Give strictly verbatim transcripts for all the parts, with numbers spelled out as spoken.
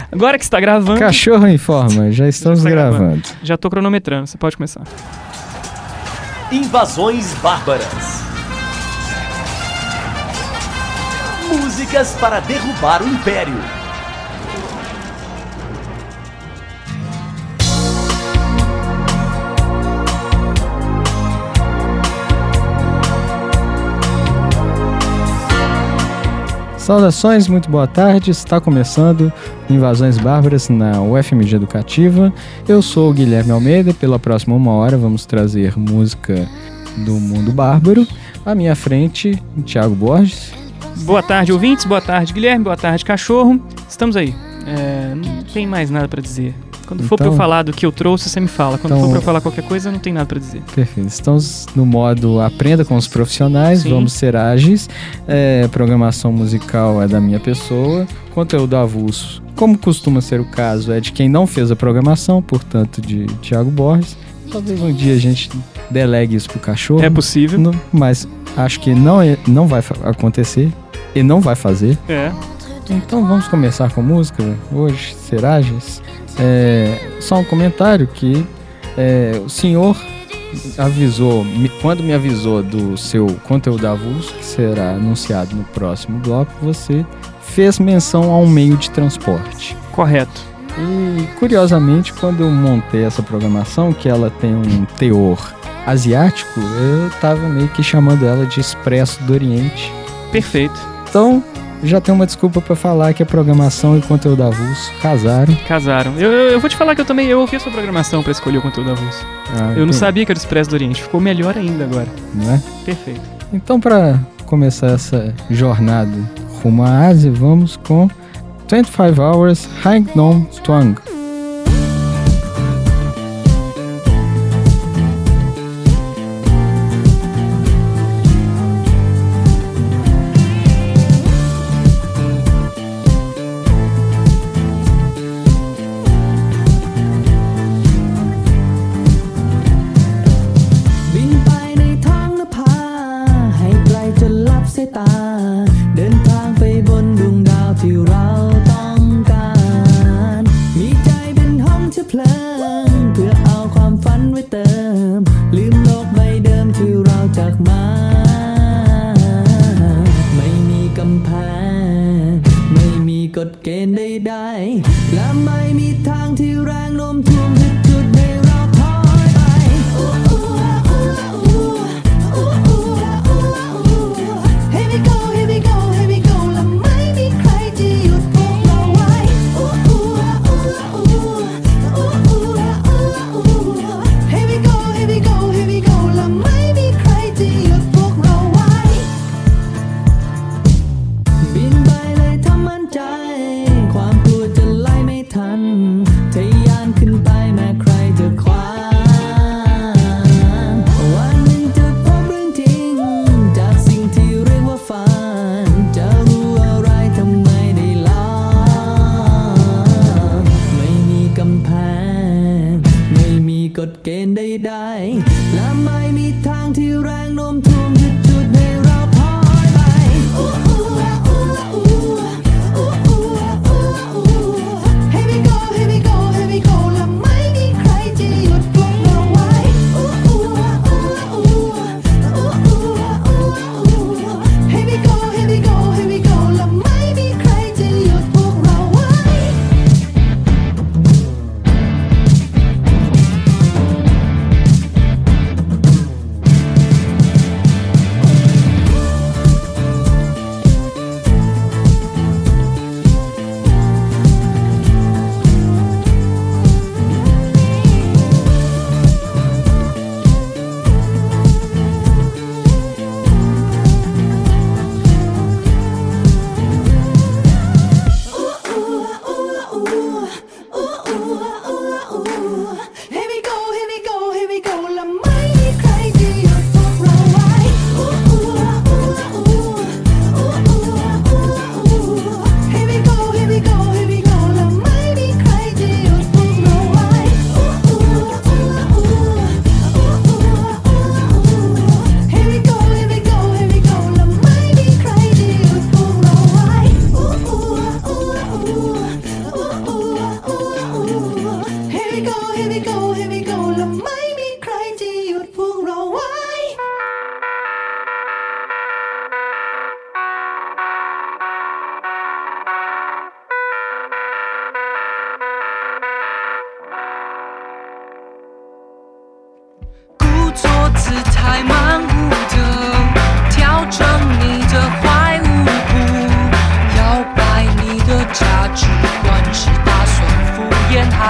Agora que está gravando... Cachorro informa, já estamos já gravando. gravando. Já estou cronometrando, você pode começar. Invasões bárbaras. Músicas para derrubar o Império. Saudações, muito boa tarde, está começando Invasões Bárbaras na U F M G Educativa. Eu sou o Guilherme Almeida, pela próxima uma hora vamos trazer música do mundo bárbaro. À minha frente, o Thiago Borges. Boa tarde, ouvintes, boa tarde, Guilherme, boa tarde, cachorro. Estamos aí, é, não tem mais nada para dizer. Quando for então, pra eu falar do que eu trouxe, você me fala. Quando então, for pra eu falar qualquer coisa, não tem nada pra dizer. Perfeito. Estamos no modo aprenda com os profissionais, Sim. Vamos ser ágeis. É, programação musical é da minha pessoa. Conteúdo avulso, como costuma ser o caso, é de quem não fez a programação, portanto, de Thiago Borges. Talvez um dia a gente delegue isso pro cachorro. É possível. No, mas acho que não, é, não vai acontecer. E não vai fazer. É. Então vamos começar com música hoje, ser ágeis. É, só um comentário que é, o senhor avisou, me, quando me avisou do seu conteúdo avulso, que será anunciado no próximo bloco, você fez menção a um meio de transporte. Correto. E curiosamente, quando eu montei essa programação, que ela tem um teor asiático, eu estava meio que chamando ela de Expresso do Oriente. Perfeito. Então, já tem uma desculpa pra falar que a programação e o conteúdo avulso casaram. Casaram. Eu, eu, eu vou te falar que eu também eu ouvi a sua programação pra escolher o conteúdo avulso. Ah, eu não sabia que era o Expresso do Oriente. Ficou melhor ainda agora. Não é? Perfeito. Então, pra começar essa jornada rumo à Ásia, vamos com vinte e cinco Hours Hang Nom Tuang.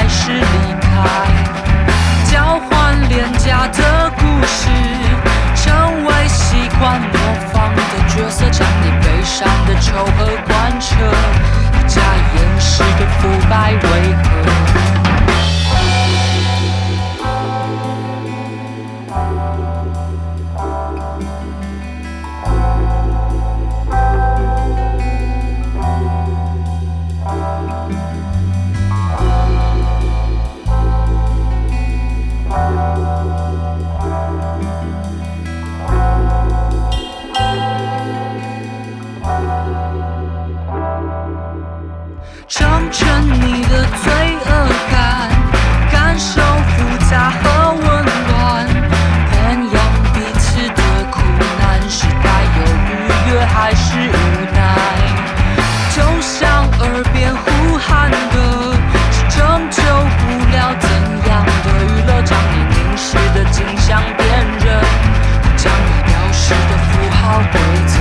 还是离开，交换廉价的故事，成为习惯模仿的角色，将你悲伤的仇恨贯彻，不加掩饰的腐败为何？成全你的罪恶感，感受复杂和温暖，培养彼此的苦难，是带有愉悦还是无奈？就像耳边呼喊的，是拯救不了怎样的娱乐，将你凝视的景象辨认，将你标示的符号规则。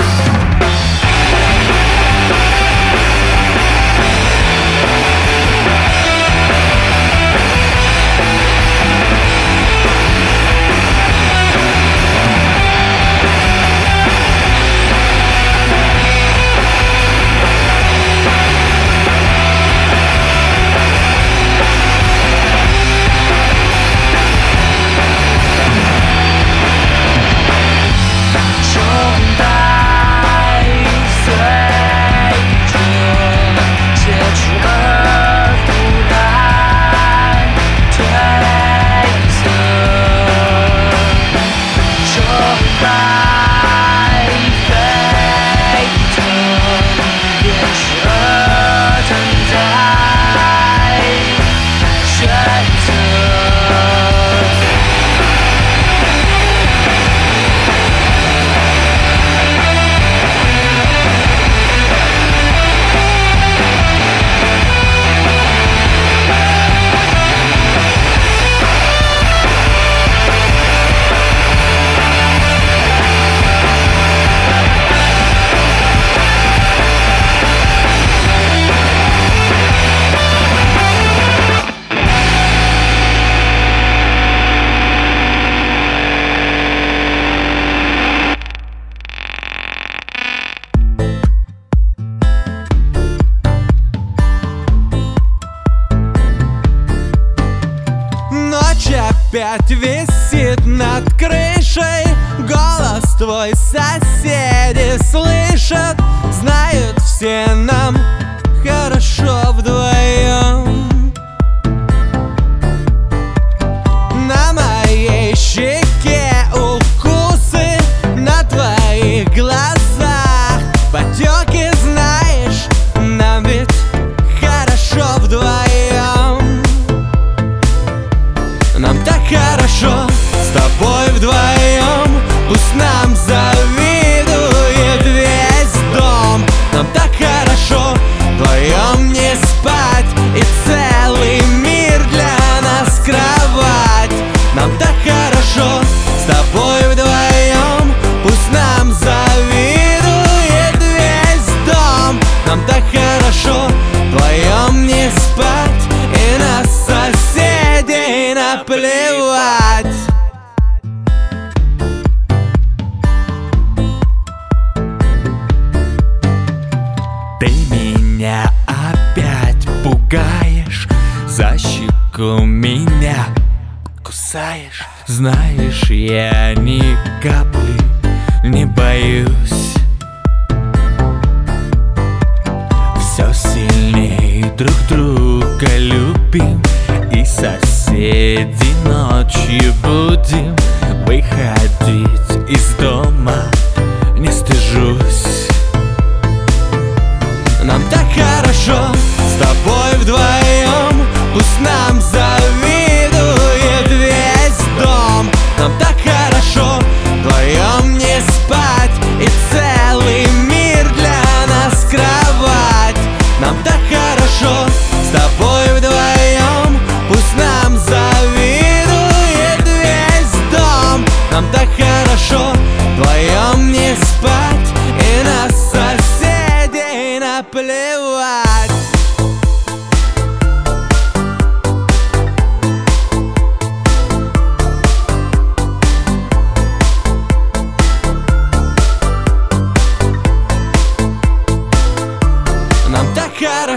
Опять висит над крышей, голос твой соседи слышат, знают все нам хорошо вдвоем. На моей щеке укусы, на твоих глазах потеки, знаешь, нам ведь хорошо вдвоем. Нам так хорошо с тобой вдвоем, пусть нам завидует весь дом. Нам так хорошо вдвоем не спать, и целый мир для нас кровать. Нам так хорошо с тобой вдвоем, пусть нам завидует весь дом. Нам так хорошо вдвоем не спать, и на соседей наплевать. Ты меня опять пугаешь, за щеку меня кусаешь. Знаешь, я ни капли не боюсь. Все сильнее друг друга любим, и соседи ночью будем выходить из дома, не стыжусь. Нам так хорошо с тобой вдвоем, пусть нам завидует весь дом. Нам так хорошо вдвоем не спать, и целый мир для нас кровать. Нам так хорошо с тобой вдвоем, пусть нам завидует весь дом. Нам так хорошо вдвоем не спать, и на соседей наплевать.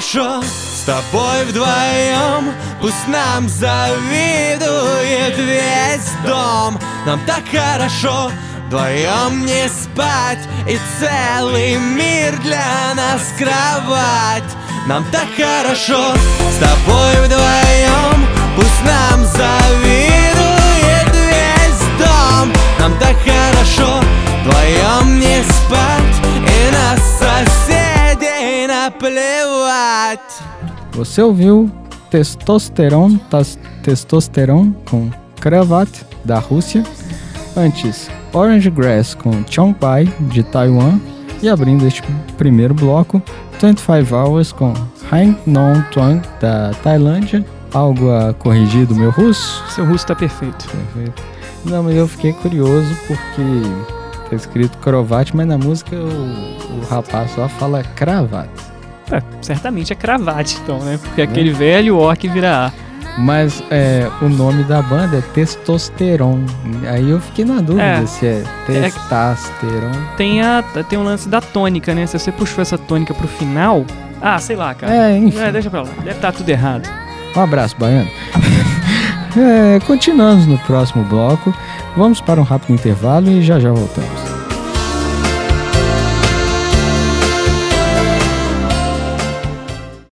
хорошо с тобой вдвоем. Пусть нам завидует весь дом. Нам так хорошо вдвоем не спать, и целый мир для нас кровать. Нам так хорошо с тобой вдвоем. Пусть нам завидует весь дом. Нам так хорошо вдвоем не спать, и на соседей наплевать. Você ouviu Testosterone, tas, Testosterone com Kravat, da Rússia. Antes, Orange Grass com Chongpai, de Taiwan. E abrindo este primeiro bloco, vinte e cinco Hours com Hang Non Tuong, da Tailândia. Algo a corrigir do meu russo? Seu russo tá perfeito. Perfeito. Não, mas eu fiquei curioso porque tá escrito cravate, mas na música o, o rapaz só fala cravate. É, certamente é cravate, então, né? Porque aquele é. velho O que vira A. Mas é, o nome da banda é Testosterone. Aí eu fiquei na dúvida é, se é Testosterone. É, tem, a, tem um lance da tônica, né? Se você puxou essa tônica pro final... Ah, sei lá, cara. É, enfim. É, deixa pra lá. Deve estar tudo errado. Um abraço, Baiano. é, continuamos no próximo bloco. Vamos para um rápido intervalo e já já voltamos.